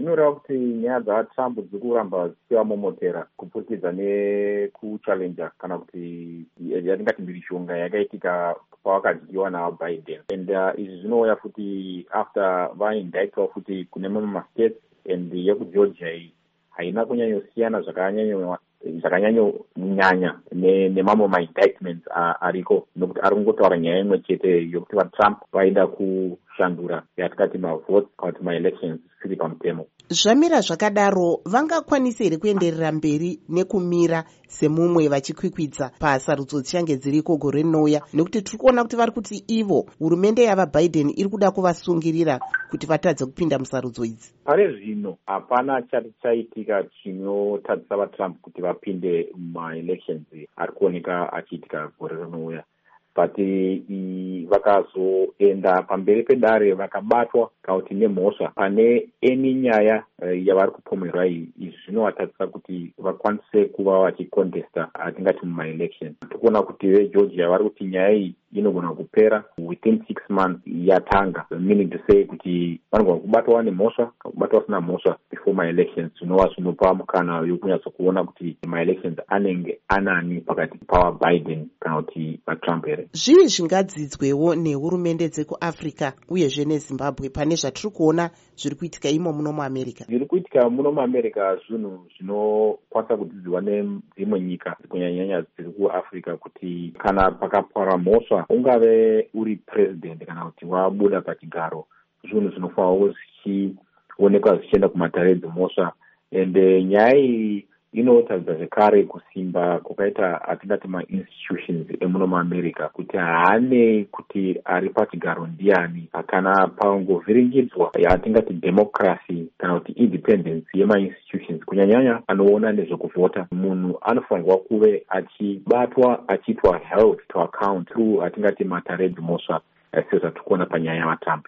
zvinoreva kuti nyaya dzaTrump dziri kuramba dzichivamomotera kupfurikidza nekuchallenja kana kuti yatingati mhirishonga yakaitika pavakadyiwa navaBiden. And izvi zvinouya futi after vaindictwa futi kune mamwe mastates, and yekugeorgia iyi haina kunyanyosiyana zvakanyanyonyanya nemamwe maindictments ariko, nokuti ari kungotaura nyaya imwe chete yokuti vaTrump vaida kushandura yatikati mavotes kana kuti maelections zvisiri pamutemo. Zvamira zvakadaro, vangakwanisa here kuenderera mberi nekumira semumwe vachikwikwidza pasarudzo dzichange dziriko gore rinouya? Nekuti tiri kuona kuti vari kuti ivo hurumende yavaBiden iri kuda kuvasungirira kuti vatadze kupinda musarudzo idzi. Pare zvino hapana chati chaitika chinotadzisa vaTrump kuti vapinde mumaelections ari kuoneka achiitika gore rinouya. But vakazoenda pamberi pedare vakabatwa kauti nemhosva pane eni nyaya yavari kupomerwa iyi. Izvi zvinovatadzisa kuti vakwanise kuva vachikontesta atingati mumaelection. Tikuona kuti vegeorgia vari kuti nyaya iyi inogona kupera within 6 months yatanga, meaning to say kuti vanogona kubatwa nemhosva kubatwa vasina mhosva before maelections, zvinova zvinopa mukana yokunyatsokuona kuti maelections anenge anani pakati pavaBiden kana kuti vaTrump here. Zvii zvingadzidzwewo nehurumende dzekuAfrica uyezve neZimbabwe pane zvatiri kuona zviri kuitika imo muno muAmerica? Zviri kuitika muno muAmerica zvinhu zvinokwanisa kudzidzwa nedzimwe nyika kunyanyanya dziri kuAfrica, kuti kana pakapwara mhosva ungave uri president kana kuti wabuda pachigaro, zvinhu zvinofanirwa zvichionekwa zvichienda kumatare edzimhosva. Ende nyaya iyi inotaridza zvekare kusimba kwakaita atingati mainstitutions emuno muAmerica, kuti haane kuti ari pachigaro ndiani, kana pangovhiringidzwa yatingati democracy kana kuti independence yemainstitutions kunyanyanya anoona nezvekuvhota, munhu anofanirwa kuve achibatwa achiitwa held to account through atingati matare edzimhosva sezvatiri kuona panyaya yavaTrump.